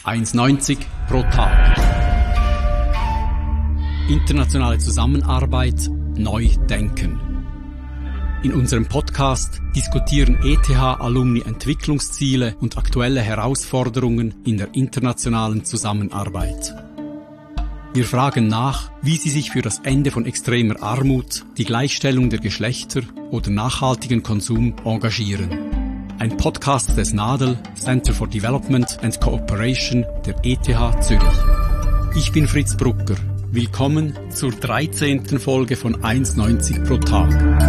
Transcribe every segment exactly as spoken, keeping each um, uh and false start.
eins Komma neunzig pro Tag. Internationale Zusammenarbeit neu denken. In unserem Podcast diskutieren E T H-Alumni Entwicklungsziele und aktuelle Herausforderungen in der internationalen Zusammenarbeit. Wir fragen nach, wie sie sich für das Ende von extremer Armut, die Gleichstellung der Geschlechter oder nachhaltigen Konsum engagieren. Ein Podcast des NADEL, Center for Development and Cooperation der E T H Zürich. Ich bin Fritz Brucker. Willkommen zur dreizehnten Folge von eins Komma neunzig pro Tag.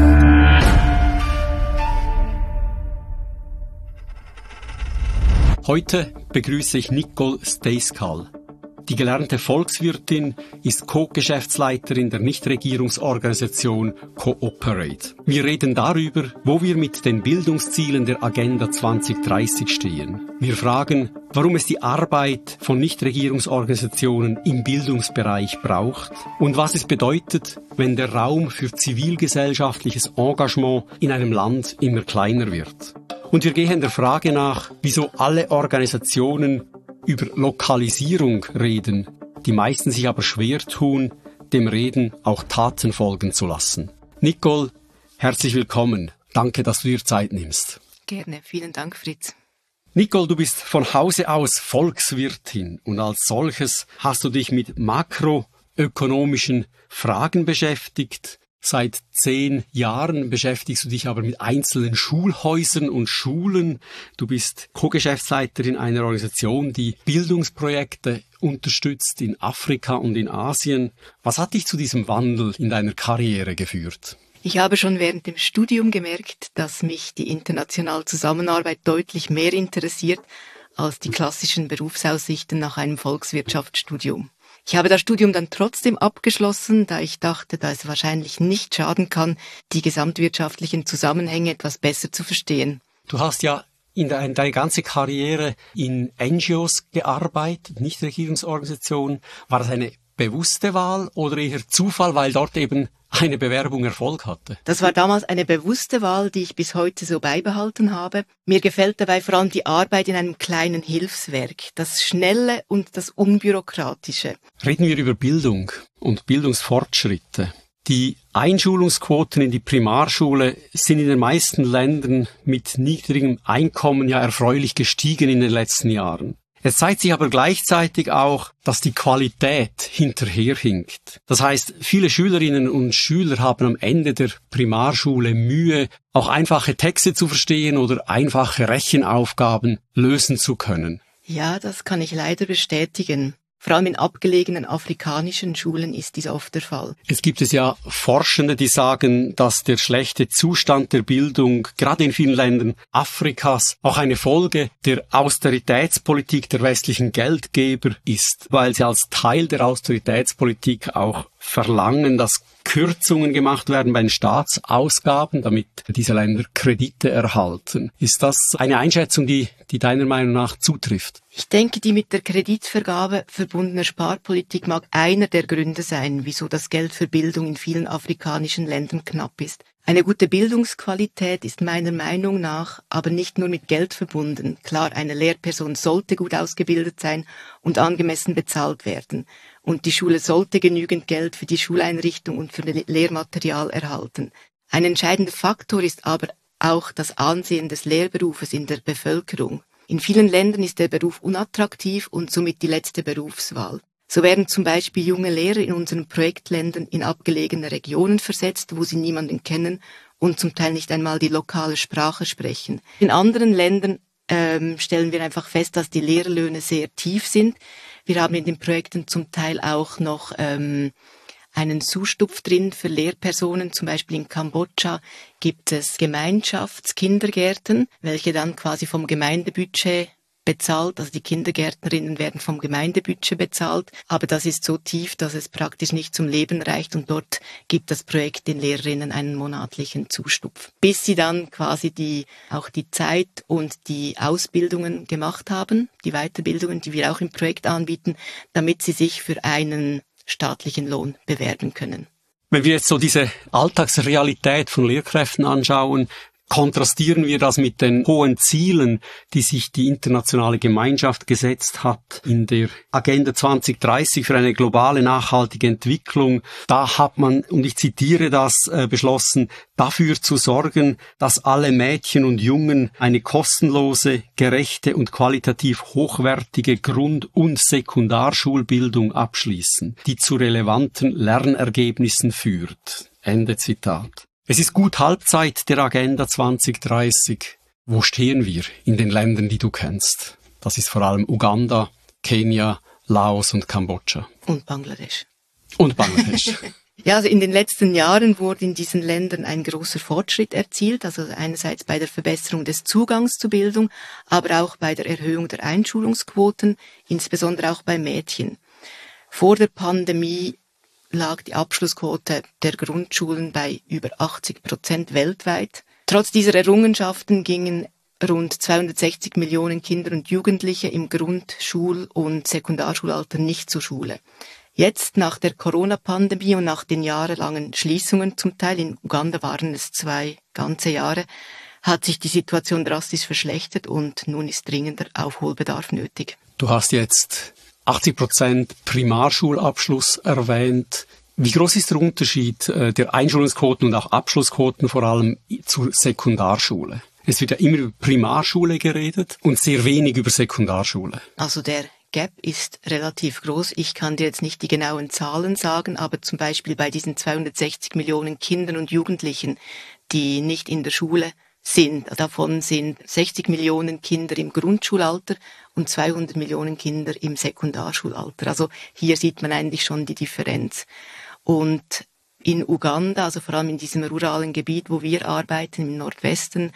Heute begrüße ich Nicole Stejskal. Die gelernte Volkswirtin ist Co-Geschäftsleiterin der Nichtregierungsorganisation Cooperate. Wir reden darüber, wo wir mit den Bildungszielen der Agenda zwanzig dreißig stehen. Wir fragen, warum es die Arbeit von Nichtregierungsorganisationen im Bildungsbereich braucht und was es bedeutet, wenn der Raum für zivilgesellschaftliches Engagement in einem Land immer kleiner wird. Und wir gehen der Frage nach, wieso alle Organisationen über Lokalisierung reden, die meisten sich aber schwer tun, dem Reden auch Taten folgen zu lassen. Nicole, herzlich willkommen. Danke, dass du dir Zeit nimmst. Gerne, vielen Dank, Fritz. Nicole, du bist von Hause aus Volkswirtin und als solches hast du dich mit makroökonomischen Fragen beschäftigt. Seit zehn Jahren beschäftigst du dich aber mit einzelnen Schulhäusern und Schulen. Du bist Co-Geschäftsleiterin einer Organisation, die Bildungsprojekte unterstützt in Afrika und in Asien. Was hat dich zu diesem Wandel in deiner Karriere geführt? Ich habe schon während dem Studium gemerkt, dass mich die internationale Zusammenarbeit deutlich mehr interessiert als die klassischen Berufsaussichten nach einem Volkswirtschaftsstudium. Ich habe das Studium dann trotzdem abgeschlossen, da ich dachte, dass es wahrscheinlich nicht schaden kann, die gesamtwirtschaftlichen Zusammenhänge etwas besser zu verstehen. Du hast ja in deiner deine ganze Karriere in N G Os gearbeitet, Nichtregierungsorganisationen. War das eine bewusste Wahl oder eher Zufall, weil dort eben eine Bewerbung Erfolg hatte? Das war damals eine bewusste Wahl, die ich bis heute so beibehalten habe. Mir gefällt dabei vor allem die Arbeit in einem kleinen Hilfswerk, das Schnelle und das Unbürokratische. Reden wir über Bildung und Bildungsfortschritte. Die Einschulungsquoten in die Primarschule sind in den meisten Ländern mit niedrigem Einkommen ja erfreulich gestiegen in den letzten Jahren. Es zeigt sich aber gleichzeitig auch, dass die Qualität hinterherhinkt. Das heißt, viele Schülerinnen und Schüler haben am Ende der Primarschule Mühe, auch einfache Texte zu verstehen oder einfache Rechenaufgaben lösen zu können. Ja, das kann ich leider bestätigen. Vor allem in abgelegenen afrikanischen Schulen ist dies oft der Fall. Es gibt es ja Forschende, die sagen, dass der schlechte Zustand der Bildung gerade in vielen Ländern Afrikas auch eine Folge der Austeritätspolitik der westlichen Geldgeber ist, weil sie als Teil der Austeritätspolitik auch verlangen, dass Kürzungen gemacht werden bei den Staatsausgaben, damit diese Länder Kredite erhalten. Ist das eine Einschätzung, die, die deiner Meinung nach zutrifft? Ich denke, die mit der Kreditvergabe verbundene Sparpolitik mag einer der Gründe sein, wieso das Geld für Bildung in vielen afrikanischen Ländern knapp ist. Eine gute Bildungsqualität ist meiner Meinung nach aber nicht nur mit Geld verbunden. Klar, eine Lehrperson sollte gut ausgebildet sein und angemessen bezahlt werden. Und die Schule sollte genügend Geld für die Schuleinrichtung und für Lehrmaterial erhalten. Ein entscheidender Faktor ist aber auch das Ansehen des Lehrberufes in der Bevölkerung. In vielen Ländern ist der Beruf unattraktiv und somit die letzte Berufswahl. So werden zum Beispiel junge Lehrer in unseren Projektländern in abgelegene Regionen versetzt, wo sie niemanden kennen und zum Teil nicht einmal die lokale Sprache sprechen. In anderen Ländern ähm, stellen wir einfach fest, dass die Lehrerlöhne sehr tief sind. Wir haben in den Projekten zum Teil auch noch ähm, einen Zustupf drin für Lehrpersonen. Zum Beispiel in Kambodscha gibt es Gemeinschaftskindergärten, welche dann quasi vom Gemeindebudget bezahlt, also die Kindergärtnerinnen werden vom Gemeindebudget bezahlt, aber das ist so tief, dass es praktisch nicht zum Leben reicht und dort gibt das Projekt den Lehrerinnen einen monatlichen Zustupf, bis sie dann quasi die auch die Zeit und die Ausbildungen gemacht haben, die Weiterbildungen, die wir auch im Projekt anbieten, damit sie sich für einen staatlichen Lohn bewerben können. Wenn wir jetzt so diese Alltagsrealität von Lehrkräften anschauen, Kontrastieren wir das mit den hohen Zielen, die sich die internationale Gemeinschaft gesetzt hat in der Agenda zwanzig dreißig für eine globale nachhaltige Entwicklung. Da hat man, und ich zitiere das, äh, beschlossen, dafür zu sorgen, dass alle Mädchen und Jungen eine kostenlose, gerechte und qualitativ hochwertige Grund- und Sekundarschulbildung abschließen, die zu relevanten Lernergebnissen führt. Ende Zitat. Es ist gut Halbzeit der Agenda zwanzig dreißig. Wo stehen wir in den Ländern, die du kennst? Das ist vor allem Uganda, Kenia, Laos und Kambodscha. Und Bangladesch. Und Bangladesch. Ja, also in den letzten Jahren wurde in diesen Ländern ein großer Fortschritt erzielt, also einerseits bei der Verbesserung des Zugangs zur Bildung, aber auch bei der Erhöhung der Einschulungsquoten, insbesondere auch bei Mädchen. Vor der Pandemie lag die Abschlussquote der Grundschulen bei über achtzig Prozent weltweit. Trotz dieser Errungenschaften gingen rund zweihundertsechzig Millionen Kinder und Jugendliche im Grundschul- und Sekundarschulalter nicht zur Schule. Jetzt, nach der Corona-Pandemie und nach den jahrelangen Schließungen zum Teil, in Uganda waren es zwei ganze Jahre, hat sich die Situation drastisch verschlechtert und nun ist dringender Aufholbedarf nötig. Du hast jetzt achtzig Prozent Primarschulabschluss erwähnt. Wie groß ist der Unterschied äh, der Einschulungsquoten und auch Abschlussquoten vor allem zur Sekundarschule? Es wird ja immer über Primarschule geredet und sehr wenig über Sekundarschule. Also der Gap ist relativ groß. Ich kann dir jetzt nicht die genauen Zahlen sagen, aber zum Beispiel bei diesen zweihundertsechzig Millionen Kindern und Jugendlichen, die nicht in der Schule sind. Davon sind sechzig Millionen Kinder im Grundschulalter und zweihundert Millionen Kinder im Sekundarschulalter. Also hier sieht man eigentlich schon die Differenz. Und in Uganda, also vor allem in diesem ruralen Gebiet, wo wir arbeiten, im Nordwesten,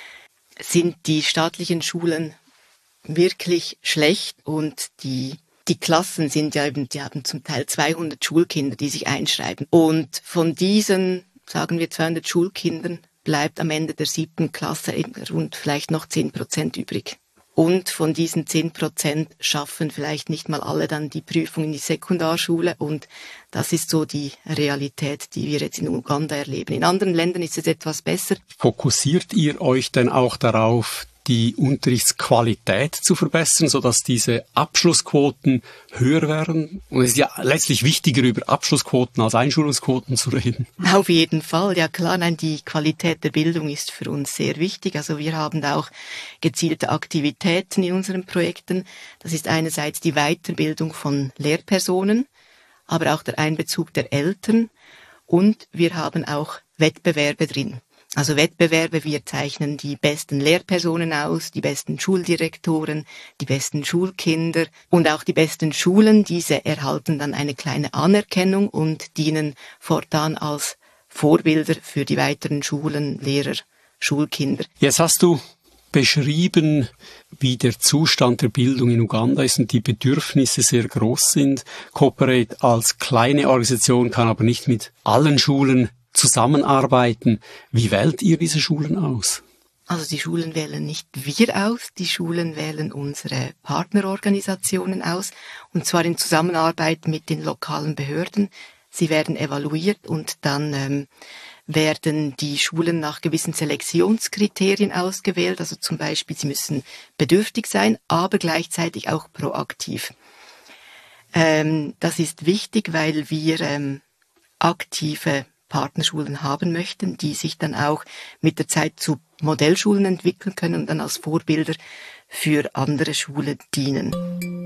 sind die staatlichen Schulen wirklich schlecht und die die Klassen sind ja eben, die haben zum Teil zweihundert Schulkinder, die sich einschreiben. Und von diesen, sagen wir, zweihundert Schulkindern bleibt am Ende der siebten Klasse eben rund vielleicht noch zehn Prozent übrig. Und von diesen zehn Prozent schaffen vielleicht nicht mal alle dann die Prüfung in die Sekundarschule. Und das ist so die Realität, die wir jetzt in Uganda erleben. In anderen Ländern ist es etwas besser. Fokussiert ihr euch denn auch darauf, die Unterrichtsqualität zu verbessern, sodass diese Abschlussquoten höher werden? Und es ist ja letztlich wichtiger, über Abschlussquoten als Einschulungsquoten zu reden. Auf jeden Fall, ja klar, nein, die Qualität der Bildung ist für uns sehr wichtig. Also wir haben da auch gezielte Aktivitäten in unseren Projekten. Das ist einerseits die Weiterbildung von Lehrpersonen, aber auch der Einbezug der Eltern. Und wir haben auch Wettbewerbe drin. Also Wettbewerbe, wir zeichnen die besten Lehrpersonen aus, die besten Schuldirektoren, die besten Schulkinder und auch die besten Schulen. Diese erhalten dann eine kleine Anerkennung und dienen fortan als Vorbilder für die weiteren Schulen, Lehrer, Schulkinder. Jetzt hast du beschrieben, wie der Zustand der Bildung in Uganda ist und die Bedürfnisse sehr groß sind. Cooperate als kleine Organisation kann aber nicht mit allen Schulen zusammenarbeiten. Wie wählt ihr diese Schulen aus? Also die Schulen wählen nicht wir aus, die Schulen wählen unsere Partnerorganisationen aus, und zwar in Zusammenarbeit mit den lokalen Behörden. Sie werden evaluiert und dann ähm, werden die Schulen nach gewissen Selektionskriterien ausgewählt. Also zum Beispiel, sie müssen bedürftig sein, aber gleichzeitig auch proaktiv. Ähm, das ist wichtig, weil wir ähm, aktive Partnerschulen haben möchten, die sich dann auch mit der Zeit zu Modellschulen entwickeln können und dann als Vorbilder für andere Schulen dienen.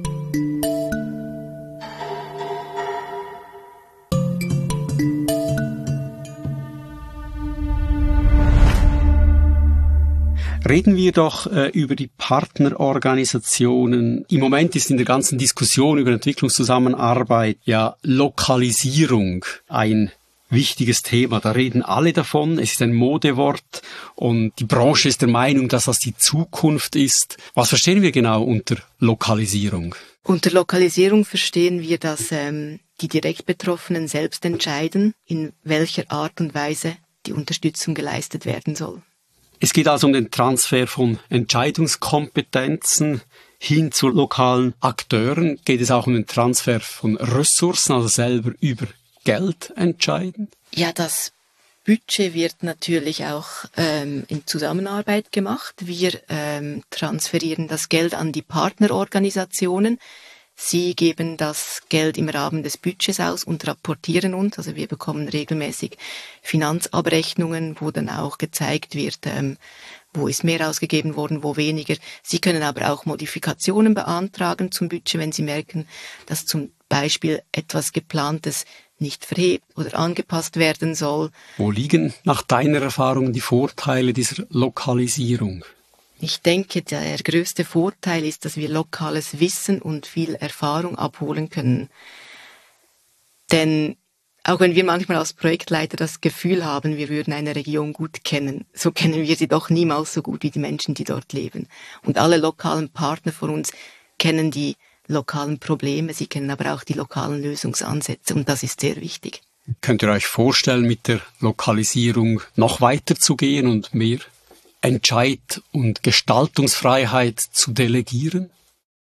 Reden wir doch äh, über die Partnerorganisationen. Im Moment ist in der ganzen Diskussion über Entwicklungszusammenarbeit ja Lokalisierung ein wichtiges Thema. Da reden alle davon. Es ist ein Modewort und die Branche ist der Meinung, dass das die Zukunft ist. Was verstehen wir genau unter Lokalisierung? Unter Lokalisierung verstehen wir, dass ähm, die direkt Betroffenen selbst entscheiden, in welcher Art und Weise die Unterstützung geleistet werden soll. Es geht also um den Transfer von Entscheidungskompetenzen hin zu lokalen Akteuren. Geht es auch um den Transfer von Ressourcen, also selber über Geld entscheiden? Ja, das Budget wird natürlich auch ähm, in Zusammenarbeit gemacht. Wir ähm, transferieren das Geld an die Partnerorganisationen. Sie geben das Geld im Rahmen des Budgets aus und rapportieren uns. Also wir bekommen regelmäßig Finanzabrechnungen, wo dann auch gezeigt wird, ähm, wo ist mehr ausgegeben worden, wo weniger. Sie können aber auch Modifikationen beantragen zum Budget, wenn Sie merken, dass zum Beispiel etwas Geplantes nicht verhebt oder angepasst werden soll. Wo liegen nach deiner Erfahrung die Vorteile dieser Lokalisierung? Ich denke, der größte Vorteil ist, dass wir lokales Wissen und viel Erfahrung abholen können. Denn auch wenn wir manchmal als Projektleiter das Gefühl haben, wir würden eine Region gut kennen, so kennen wir sie doch niemals so gut wie die Menschen, die dort leben. Und alle lokalen Partner von uns kennen die lokalen Probleme, sie kennen aber auch die lokalen Lösungsansätze und das ist sehr wichtig. Könnt ihr euch vorstellen, mit der Lokalisierung noch weiter zu gehen und mehr Entscheid- und Gestaltungsfreiheit zu delegieren?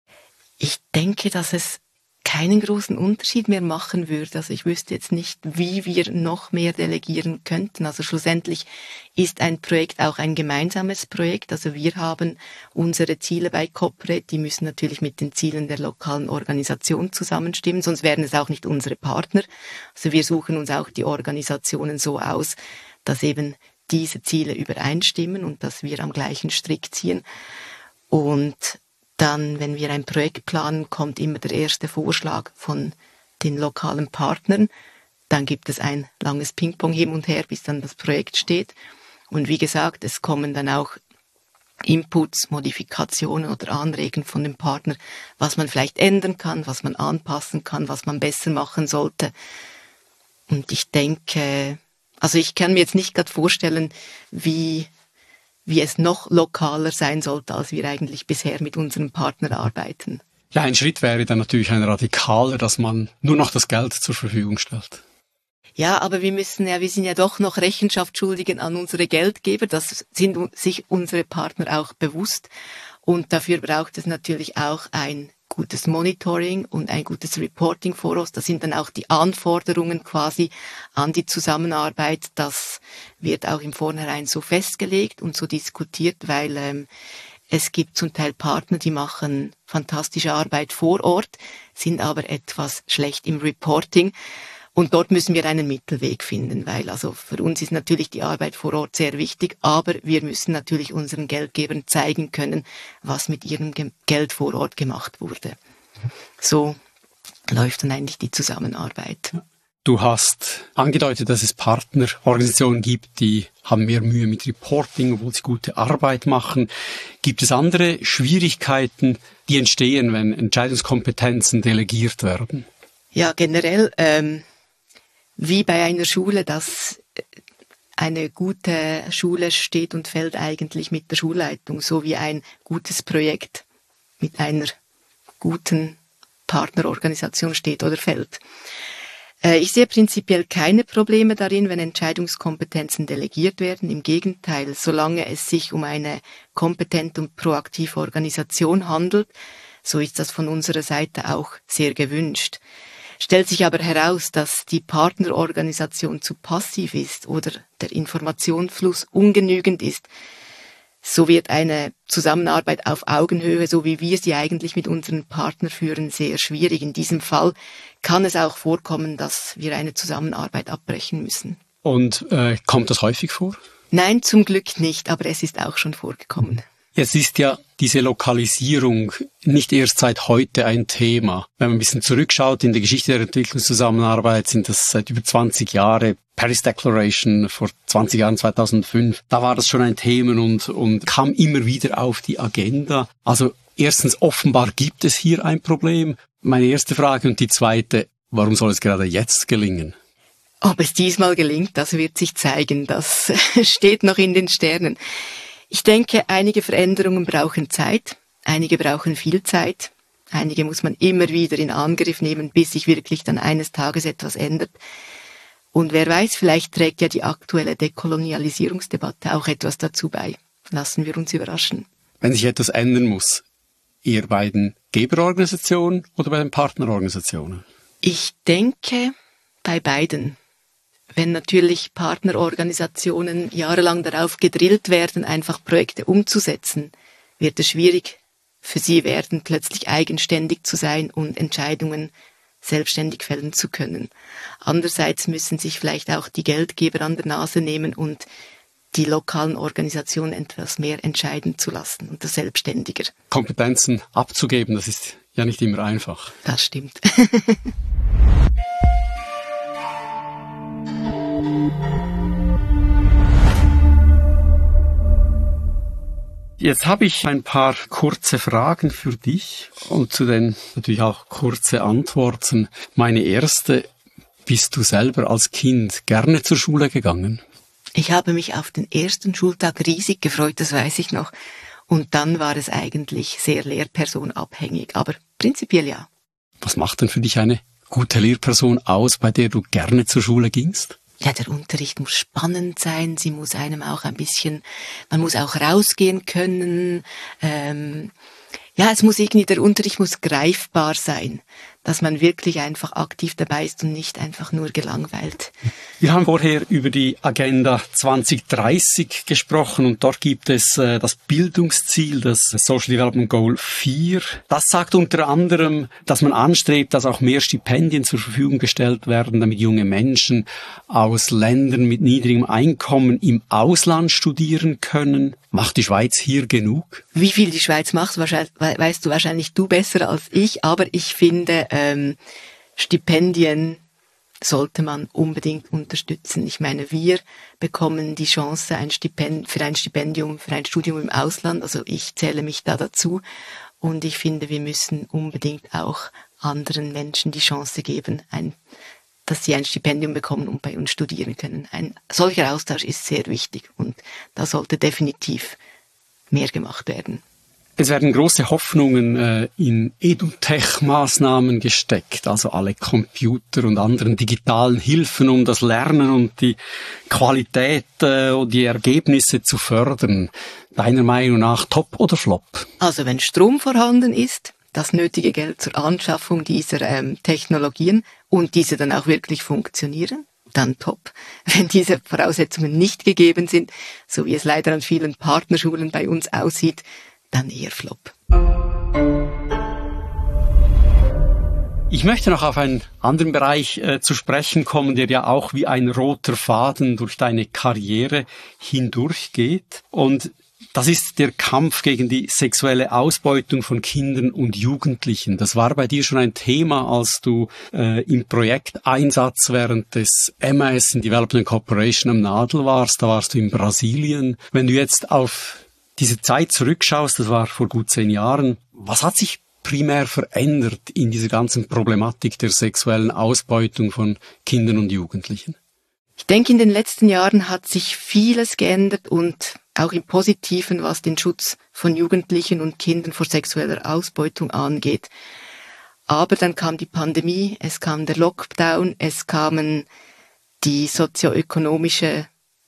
Ich denke, dass es keinen großen Unterschied mehr machen würde. Also ich wüsste jetzt nicht, wie wir noch mehr delegieren könnten. Also schlussendlich ist ein Projekt auch ein gemeinsames Projekt. Also wir haben unsere Ziele bei Cooperate, die müssen natürlich mit den Zielen der lokalen Organisation zusammenstimmen, sonst wären es auch nicht unsere Partner. Also wir suchen uns auch die Organisationen so aus, dass eben diese Ziele übereinstimmen und dass wir am gleichen Strick ziehen. Und dann, wenn wir ein Projekt planen, kommt immer der erste Vorschlag von den lokalen Partnern. Dann gibt es ein langes Ping-Pong hin und her, bis dann das Projekt steht. Und wie gesagt, es kommen dann auch Inputs, Modifikationen oder Anregungen von dem Partner, was man vielleicht ändern kann, was man anpassen kann, was man besser machen sollte. Und ich denke, also ich kann mir jetzt nicht gerade vorstellen, wie wie es noch lokaler sein sollte, als wir eigentlich bisher mit unserem Partner arbeiten. Ja, ein Schritt wäre dann natürlich ein radikaler, dass man nur noch das Geld zur Verfügung stellt. Ja, aber wir müssen ja, wir sind ja doch noch Rechenschaft schuldig an unsere Geldgeber. Das sind sich unsere Partner auch bewusst. Und dafür braucht es natürlich auch ein gutes Monitoring und ein gutes Reporting vor uns. Das sind dann auch die Anforderungen quasi an die Zusammenarbeit. Das wird auch im Vornherein so festgelegt und so diskutiert, weil ähm, es gibt zum Teil Partner, die machen fantastische Arbeit vor Ort, sind aber etwas schlecht im Reporting. Und dort müssen wir einen Mittelweg finden, weil also für uns ist natürlich die Arbeit vor Ort sehr wichtig, aber wir müssen natürlich unseren Geldgebern zeigen können, was mit ihrem Ge- Geld vor Ort gemacht wurde. So läuft dann eigentlich die Zusammenarbeit. Du hast angedeutet, dass es Partnerorganisationen gibt, die haben mehr Mühe mit Reporting, obwohl sie gute Arbeit machen. Gibt es andere Schwierigkeiten, die entstehen, wenn Entscheidungskompetenzen delegiert werden? Ja, generell ähm, wie bei einer Schule, dass eine gute Schule steht und fällt eigentlich mit der Schulleitung, so wie ein gutes Projekt mit einer guten Partnerorganisation steht oder fällt. Äh, ich sehe prinzipiell keine Probleme darin, wenn Entscheidungskompetenzen delegiert werden. Im Gegenteil, solange es sich um eine kompetente und proaktive Organisation handelt, so ist das von unserer Seite auch sehr gewünscht. Stellt sich aber heraus, dass die Partnerorganisation zu passiv ist oder der Informationsfluss ungenügend ist, so wird eine Zusammenarbeit auf Augenhöhe, so wie wir sie eigentlich mit unseren Partnern führen, sehr schwierig. In diesem Fall kann es auch vorkommen, dass wir eine Zusammenarbeit abbrechen müssen. Und äh, kommt das häufig vor? Nein, zum Glück nicht, aber es ist auch schon vorgekommen. Es ist ja diese Lokalisierung nicht erst seit heute ein Thema. Wenn man ein bisschen zurückschaut in die Geschichte der Entwicklungszusammenarbeit, sind das seit über zwanzig Jahre. Paris Declaration vor zwanzig Jahren, zweitausendfünf, da war das schon ein Thema und, und kam immer wieder auf die Agenda. Also erstens, offenbar gibt es hier ein Problem. Meine erste Frage und die zweite, warum soll es gerade jetzt gelingen? Ob es diesmal gelingt, das wird sich zeigen. Das steht noch in den Sternen. Ich denke, einige Veränderungen brauchen Zeit, einige brauchen viel Zeit, einige muss man immer wieder in Angriff nehmen, bis sich wirklich dann eines Tages etwas ändert. Und wer weiß, vielleicht trägt ja die aktuelle Dekolonialisierungsdebatte auch etwas dazu bei. Lassen wir uns überraschen. Wenn sich etwas ändern muss, eher bei den Geberorganisationen oder bei den Partnerorganisationen? Ich denke, bei beiden. wenn natürlich Partnerorganisationen jahrelang darauf gedrillt werden, einfach Projekte umzusetzen, wird es schwierig für sie werden, plötzlich eigenständig zu sein und Entscheidungen selbstständig fällen zu können. Andererseits müssen sich vielleicht auch die Geldgeber an der Nase nehmen und die lokalen Organisationen etwas mehr entscheiden zu lassen und das selbstständiger. Kompetenzen abzugeben, das ist ja nicht immer einfach. Das stimmt. Jetzt habe ich ein paar kurze Fragen für dich und zu den natürlich auch kurze Antworten. Meine erste: Bist du selber als Kind gerne zur Schule gegangen? Ich habe mich auf den ersten Schultag riesig gefreut, das weiß ich noch. Und dann war es eigentlich sehr lehrpersonabhängig, aber prinzipiell ja. Was macht denn für dich eine gute Lehrperson aus, bei der du gerne zur Schule gingst? Ja, der Unterricht muss spannend sein, sie muss einem auch ein bisschen, man muss auch rausgehen können. Ähm, ja, es muss irgendwie, der Unterricht muss greifbar sein, dass man wirklich einfach aktiv dabei ist und nicht einfach nur gelangweilt. Wir haben vorher über die Agenda zwanzig dreißig gesprochen und dort gibt es äh, das Bildungsziel, das Social Development Goal vier. Das sagt unter anderem, dass man anstrebt, dass auch mehr Stipendien zur Verfügung gestellt werden, damit junge Menschen aus Ländern mit niedrigem Einkommen im Ausland studieren können. Macht die Schweiz hier genug? Wie viel die Schweiz macht, weißt du wahrscheinlich du besser als ich, aber ich finde, ähm, Stipendien sollte man unbedingt unterstützen. Ich meine, wir bekommen die Chance ein Stipend- für ein Stipendium, für ein Studium im Ausland, also ich zähle mich da dazu und ich finde, wir müssen unbedingt auch anderen Menschen die Chance geben, ein dass sie ein Stipendium bekommen und bei uns studieren können. Ein solcher Austausch ist sehr wichtig und da sollte definitiv mehr gemacht werden. Es werden große Hoffnungen äh, in EduTech-Maßnahmen gesteckt, also alle Computer und anderen digitalen Hilfen, um das Lernen und die Qualität äh, und die Ergebnisse zu fördern. Deiner Meinung nach top oder flop? Also wenn Strom vorhanden ist, das nötige Geld zur Anschaffung dieser ähm, Technologien und diese dann auch wirklich funktionieren, dann top. Wenn diese Voraussetzungen nicht gegeben sind, so wie es leider an vielen Partnerschulen bei uns aussieht, dann eher flop. Ich möchte noch auf einen anderen Bereich äh, zu sprechen kommen, der ja auch wie ein roter Faden durch deine Karriere hindurchgeht. Und das ist der Kampf gegen die sexuelle Ausbeutung von Kindern und Jugendlichen. Das war bei dir schon ein Thema, als du äh, im Projekteinsatz während des M A S in Development Cooperation am Nadel warst. Da warst du in Brasilien. Wenn du jetzt auf diese Zeit zurückschaust, das war vor gut zehn Jahren, was hat sich primär verändert in dieser ganzen Problematik der sexuellen Ausbeutung von Kindern und Jugendlichen? Ich denke, in den letzten Jahren hat sich vieles geändert und auch im Positiven, was den Schutz von Jugendlichen und Kindern vor sexueller Ausbeutung angeht. Aber dann kam die Pandemie, es kam der Lockdown, es kamen die sozioökonomischen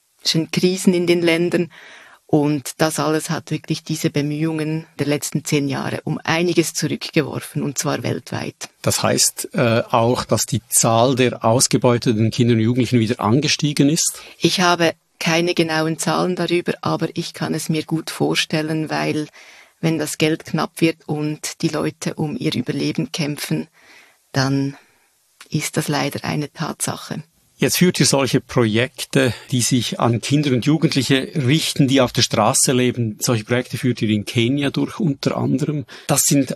Krisen in den Ländern und das alles hat wirklich diese Bemühungen der letzten zehn Jahre um einiges zurückgeworfen und zwar weltweit. Das heißt äh, auch, dass die Zahl der ausgebeuteten Kinder und Jugendlichen wieder angestiegen ist? Ich habe keine genauen Zahlen darüber, aber ich kann es mir gut vorstellen, weil wenn das Geld knapp wird und die Leute um ihr Überleben kämpfen, dann ist das leider eine Tatsache. Jetzt führt ihr solche Projekte, die sich an Kinder und Jugendliche richten, die auf der Straße leben. Solche Projekte führt ihr in Kenia durch, unter anderem. Das sind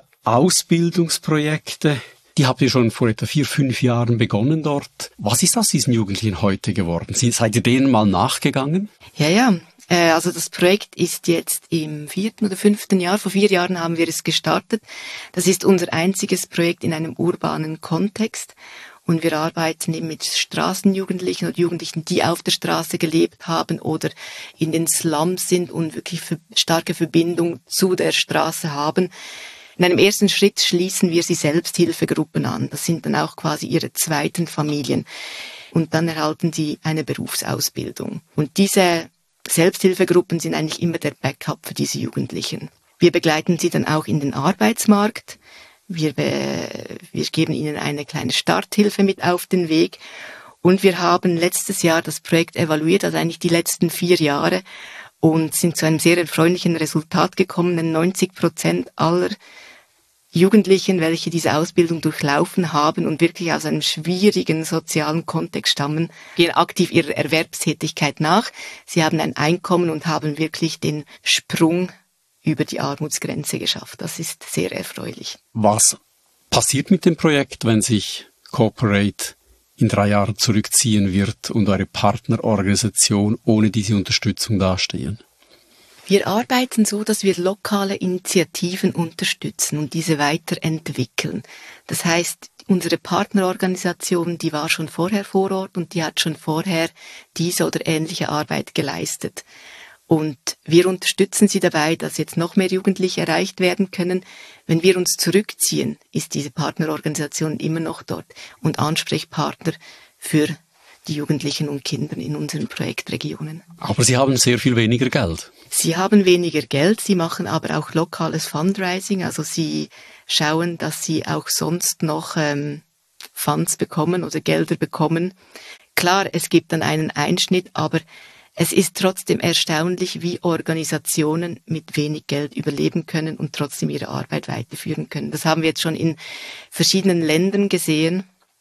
Ausbildungsprojekte. Die habt ihr schon vor etwa vier, fünf Jahren begonnen dort. Was ist aus diesen Jugendlichen heute geworden? Seid ihr denen mal nachgegangen? Ja, ja. Also das Projekt ist jetzt im vierten oder fünften Jahr. Vor vier Jahren haben wir es gestartet. Das ist unser einziges Projekt in einem urbanen Kontext. Und wir arbeiten eben mit Straßenjugendlichen oder Jugendlichen, die auf der Straße gelebt haben oder in den Slums sind und wirklich starke Verbindung zu der Straße haben. In einem ersten Schritt schließen wir sie Selbsthilfegruppen an. Das sind dann auch quasi ihre zweiten Familien. Und dann erhalten sie eine Berufsausbildung. Und diese Selbsthilfegruppen sind eigentlich immer der Backup für diese Jugendlichen. Wir begleiten sie dann auch in den Arbeitsmarkt. Wir, be- wir geben ihnen eine kleine Starthilfe mit auf den Weg Und wir haben letztes Jahr das Projekt evaluiert, also eigentlich die letzten vier Jahre, und sind zu einem sehr erfreulichen Resultat gekommen, denn neunzig Prozent aller Jugendlichen, welche diese Ausbildung durchlaufen haben und wirklich aus einem schwierigen sozialen Kontext stammen, gehen aktiv ihrer Erwerbstätigkeit nach. Sie haben ein Einkommen und haben wirklich den Sprung über die Armutsgrenze geschafft. Das ist sehr erfreulich. Was passiert mit dem Projekt, wenn sich Cooperate in drei Jahren zurückziehen wird und eure Partnerorganisation ohne diese Unterstützung dastehen? Wir arbeiten so, dass wir lokale Initiativen unterstützen und diese weiterentwickeln. Das heißt, unsere Partnerorganisation, die war schon vorher vor Ort und die hat schon vorher diese oder ähnliche Arbeit geleistet. Und wir unterstützen sie dabei, dass jetzt noch mehr Jugendliche erreicht werden können. Wenn wir uns zurückziehen, ist diese Partnerorganisation immer noch dort und Ansprechpartner für die Jugendlichen und Kinder in unseren Projektregionen. Aber Sie haben sehr viel weniger Geld. Sie haben weniger Geld, sie machen aber auch lokales Fundraising, also sie schauen, dass sie auch sonst noch ähm, Funds bekommen oder Gelder bekommen. Klar, es gibt dann einen Einschnitt, aber es ist trotzdem erstaunlich, wie Organisationen mit wenig Geld überleben können und trotzdem ihre Arbeit weiterführen können. Das haben wir jetzt schon in verschiedenen Ländern gesehen,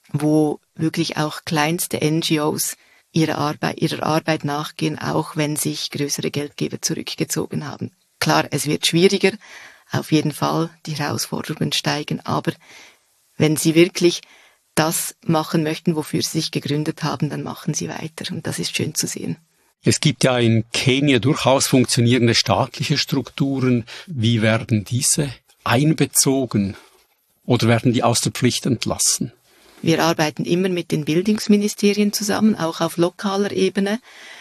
wo wirklich auch kleinste N G Os ihrer Arbeit, ihrer Arbeit nachgehen, auch wenn sich größere Geldgeber zurückgezogen haben. Klar, es wird schwieriger, auf jeden Fall, die Herausforderungen steigen, aber wenn sie wirklich das machen möchten, wofür sie sich gegründet haben, dann machen sie weiter und das ist schön zu sehen. Es gibt ja in Kenia durchaus funktionierende staatliche Strukturen. Wie werden diese einbezogen oder werden die aus der Pflicht entlassen? Wir arbeiten immer mit den Bildungsministerien zusammen, auch auf lokaler Ebene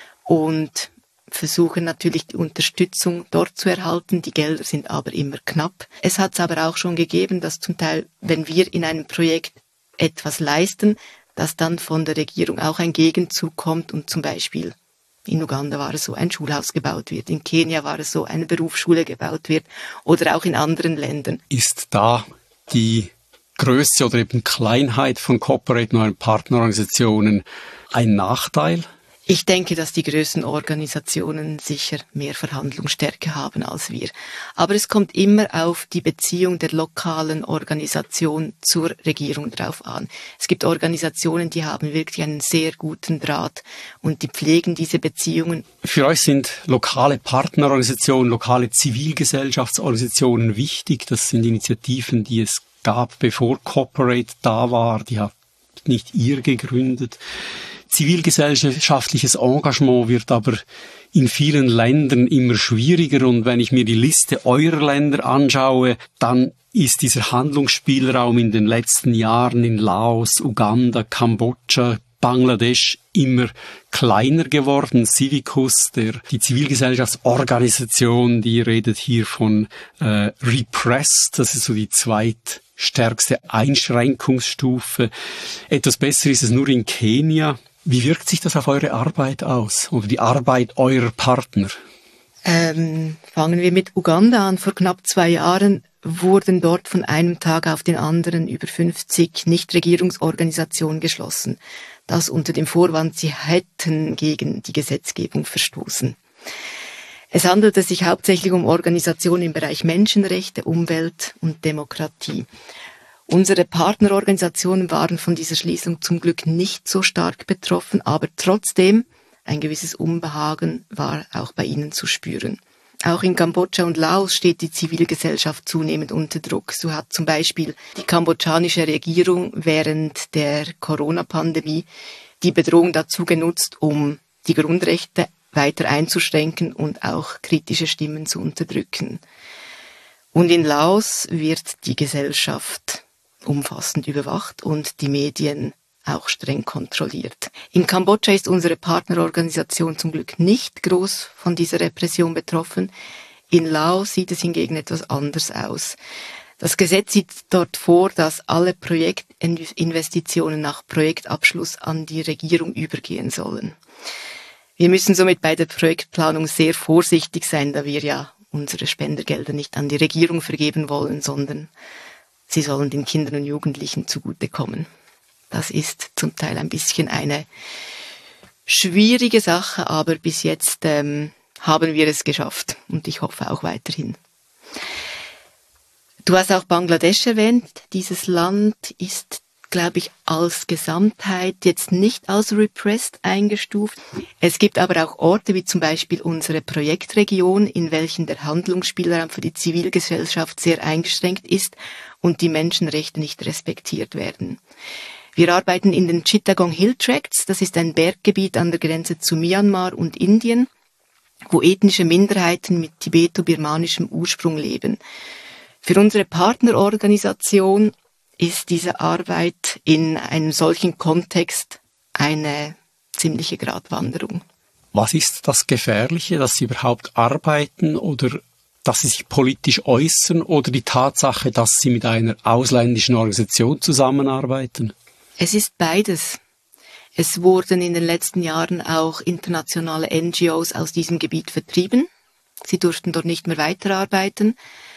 und versuchen natürlich die Unterstützung dort zu erhalten. Die Gelder sind aber immer knapp. Es hat es aber auch schon gegeben, dass zum Teil, wenn wir in einem Projekt etwas leisten, dass dann von der Regierung auch ein Gegenzug kommt und zum Beispiel in Uganda war es so, ein Schulhaus gebaut wird, in Kenia war es so, eine Berufsschule gebaut wird oder auch in anderen Ländern. Ist da die Größe oder eben Kleinheit von Cooperate und euren Partnerorganisationen ein Nachteil? Ich denke, dass die größten Organisationen sicher mehr Verhandlungsstärke haben als wir. Aber es kommt immer auf die Beziehung der lokalen Organisation zur Regierung drauf an. Es gibt Organisationen, die haben wirklich einen sehr guten Draht und die pflegen diese Beziehungen. Für euch sind lokale Partnerorganisationen, lokale Zivilgesellschaftsorganisationen wichtig. Das sind Initiativen, die es gab, bevor Cooperate da war. Die habt nicht ihr gegründet. Zivilgesellschaftliches Engagement wird aber in vielen Ländern immer schwieriger und wenn ich mir die Liste eurer Länder anschaue, dann ist dieser Handlungsspielraum in den letzten Jahren in Laos, Uganda, Kambodscha, Bangladesch immer kleiner geworden. Civicus, der, die Zivilgesellschaftsorganisation, die redet hier von äh, Repressed, das ist so die zweitstärkste Einschränkungsstufe. Etwas besser ist es nur in Kenia. Wie wirkt sich das auf eure Arbeit aus oder die Arbeit eurer Partner? Ähm, fangen wir mit Uganda an. Vor knapp zwei Jahren wurden dort von einem Tag auf den anderen über fünfzig Nichtregierungsorganisationen geschlossen. Das unter dem Vorwand, sie hätten gegen die Gesetzgebung verstoßen. Es handelte sich hauptsächlich um Organisationen im Bereich Menschenrechte, Umwelt und Demokratie. Unsere Partnerorganisationen waren von dieser Schließung zum Glück nicht so stark betroffen, aber trotzdem ein gewisses Unbehagen war auch bei ihnen zu spüren. Auch in Kambodscha und Laos steht die Zivilgesellschaft zunehmend unter Druck. So hat zum Beispiel die kambodschanische Regierung während der Corona-Pandemie die Bedrohung dazu genutzt, um die Grundrechte weiter einzuschränken und auch kritische Stimmen zu unterdrücken. Und in Laos wird die Gesellschaft umfassend überwacht und die Medien auch streng kontrolliert. In Kambodscha ist unsere Partnerorganisation zum Glück nicht groß von dieser Repression betroffen. In Laos sieht es hingegen etwas anders aus. Das Gesetz sieht dort vor, dass alle Projektinvestitionen nach Projektabschluss an die Regierung übergehen sollen. Wir müssen somit bei der Projektplanung sehr vorsichtig sein, da wir ja unsere Spendergelder nicht an die Regierung vergeben wollen, sondern sie sollen den Kindern und Jugendlichen zugutekommen. Das ist zum Teil ein bisschen eine schwierige Sache, aber bis jetzt ähm, haben wir es geschafft und ich hoffe auch weiterhin. Du hast auch Bangladesch erwähnt. Dieses Land ist, glaube ich, als Gesamtheit jetzt nicht als repressed eingestuft. Es gibt aber auch Orte wie zum Beispiel unsere Projektregion, in welchen der Handlungsspielraum für die Zivilgesellschaft sehr eingeschränkt ist und die Menschenrechte nicht respektiert werden. Wir arbeiten in den Chittagong Hill Tracts, das ist ein Berggebiet an der Grenze zu Myanmar und Indien, wo ethnische Minderheiten mit tibeto-birmanischem Ursprung leben. Für unsere Partnerorganisation ist diese Arbeit in einem solchen Kontext eine ziemliche Gratwanderung. Was ist das Gefährliche, dass Sie überhaupt arbeiten oder dass Sie sich politisch äußern oder die Tatsache, dass Sie mit einer ausländischen Organisation zusammenarbeiten? Es ist beides. Es wurden in den letzten Jahren auch internationale N G Os aus diesem Gebiet vertrieben. Sie durften dort nicht mehr weiterarbeiten.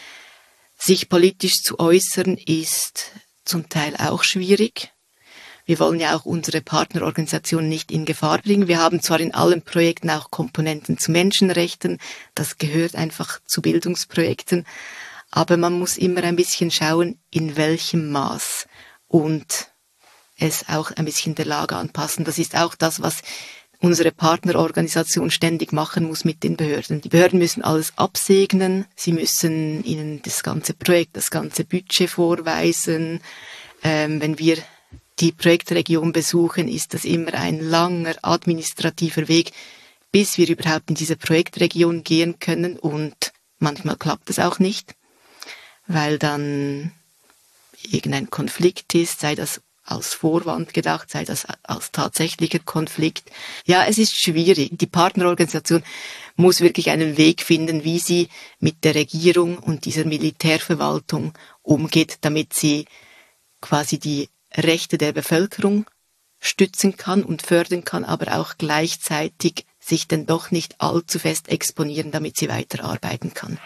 Sich politisch zu äußern ist zum Teil auch schwierig. Wir wollen ja auch unsere Partnerorganisation nicht in Gefahr bringen. Wir haben zwar in allen Projekten auch Komponenten zu Menschenrechten, das gehört einfach zu Bildungsprojekten, aber man muss immer ein bisschen schauen, in welchem Maß und es auch ein bisschen der Lage anpassen. Das ist auch das, was unsere Partnerorganisation ständig machen muss mit den Behörden. Die Behörden müssen alles absegnen, sie müssen ihnen das ganze Projekt, das ganze Budget vorweisen. Ähm, wenn wir die Projektregion besuchen, ist das immer ein langer administrativer Weg, bis wir überhaupt in diese Projektregion gehen können und manchmal klappt es auch nicht, weil dann irgendein Konflikt ist, sei das als Vorwand gedacht, sei das als tatsächlicher Konflikt. Ja, es ist schwierig. Die Partnerorganisation muss wirklich einen Weg finden, wie sie mit der Regierung und dieser Militärverwaltung umgeht, damit sie quasi die Rechte der Bevölkerung stützen kann und fördern kann, aber auch gleichzeitig sich dann doch nicht allzu fest exponieren, damit sie weiterarbeiten kann.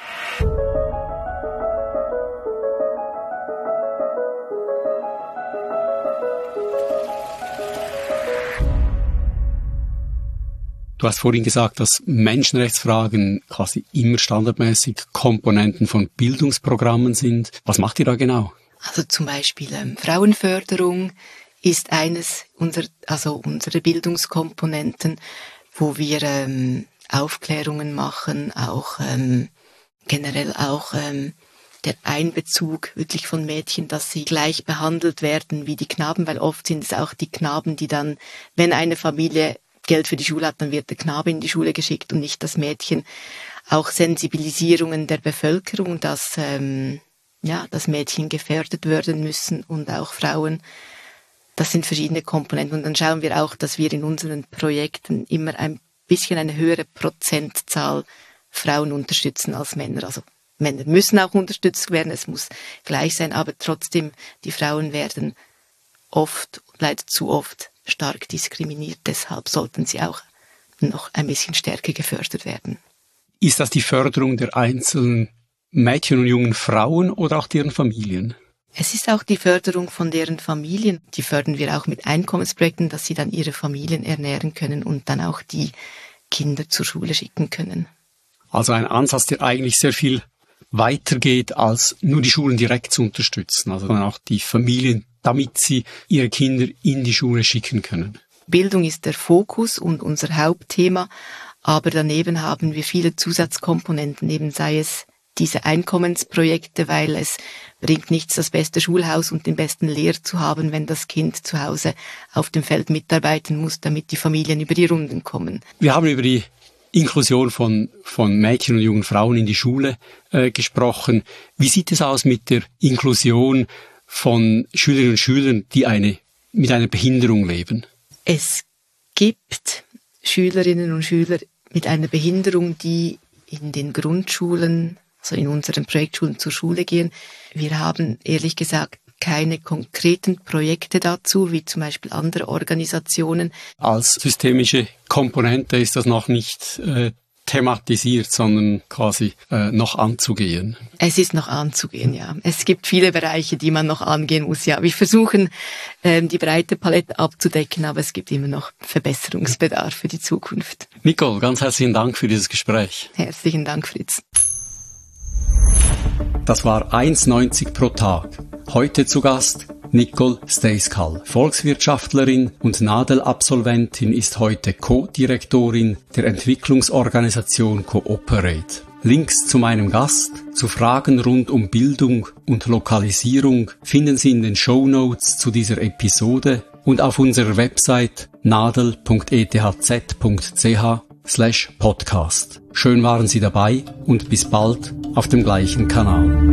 Du hast vorhin gesagt, dass Menschenrechtsfragen quasi immer standardmäßig Komponenten von Bildungsprogrammen sind. Was macht ihr da genau? Also zum Beispiel ähm, Frauenförderung ist eines unserer, also unsere Bildungskomponenten, wo wir ähm, Aufklärungen machen, auch ähm, generell auch ähm, der Einbezug wirklich von Mädchen, dass sie gleich behandelt werden wie die Knaben, weil oft sind es auch die Knaben, die dann, wenn eine Familie Geld für die Schule hat, dann wird der Knabe in die Schule geschickt und nicht das Mädchen. Auch Sensibilisierungen der Bevölkerung, dass ähm, ja, dass Mädchen gefördert werden müssen und auch Frauen. Das sind verschiedene Komponenten. Und dann schauen wir auch, dass wir in unseren Projekten immer ein bisschen eine höhere Prozentzahl Frauen unterstützen als Männer. Also Männer müssen auch unterstützt werden, es muss gleich sein, aber trotzdem, die Frauen werden oft, leider zu oft, stark diskriminiert. Deshalb sollten sie auch noch ein bisschen stärker gefördert werden. Ist das die Förderung der einzelnen Mädchen und jungen Frauen oder auch deren Familien? Es ist auch die Förderung von deren Familien. Die fördern wir auch mit Einkommensprojekten, dass sie dann ihre Familien ernähren können und dann auch die Kinder zur Schule schicken können. Also ein Ansatz, der eigentlich sehr viel weitergeht, als nur die Schulen direkt zu unterstützen, also auch die Familien, damit sie ihre Kinder in die Schule schicken können. Bildung ist der Fokus und unser Hauptthema, aber daneben haben wir viele Zusatzkomponenten, eben sei es diese Einkommensprojekte, weil es bringt nichts, das beste Schulhaus und den besten Lehrer zu haben, wenn das Kind zu Hause auf dem Feld mitarbeiten muss, damit die Familien über die Runden kommen. Wir haben über die Inklusion von, von Mädchen und jungen Frauen in die Schule äh, gesprochen. Wie sieht es aus mit der Inklusion von Schülerinnen und Schülern, die eine, mit einer Behinderung leben? Es gibt Schülerinnen und Schüler mit einer Behinderung, die in den Grundschulen, also in unseren Projektschulen zur Schule gehen. Wir haben ehrlich gesagt keine konkreten Projekte dazu, wie zum Beispiel andere Organisationen. Als systemische Komponente ist das noch nicht äh, thematisiert, sondern quasi äh, noch anzugehen. Es ist noch anzugehen, ja. Es gibt viele Bereiche, die man noch angehen muss, ja. Wir versuchen, ähm, die breite Palette abzudecken, aber es gibt immer noch Verbesserungsbedarf für die Zukunft. Nicole, ganz herzlichen Dank für dieses Gespräch. Herzlichen Dank, Fritz. Das war eins neunzig pro Tag. Heute zu Gast Nicole Stejskal, Volkswirtschaftlerin und Nadel-Absolventin, ist heute Co-Direktorin der Entwicklungsorganisation Cooperate. Links zu meinem Gast, zu Fragen rund um Bildung und Lokalisierung finden Sie in den Shownotes zu dieser Episode und auf unserer Website nadel punkt e t h z punkt c h slash podcast. Schön waren Sie dabei und bis bald auf dem gleichen Kanal.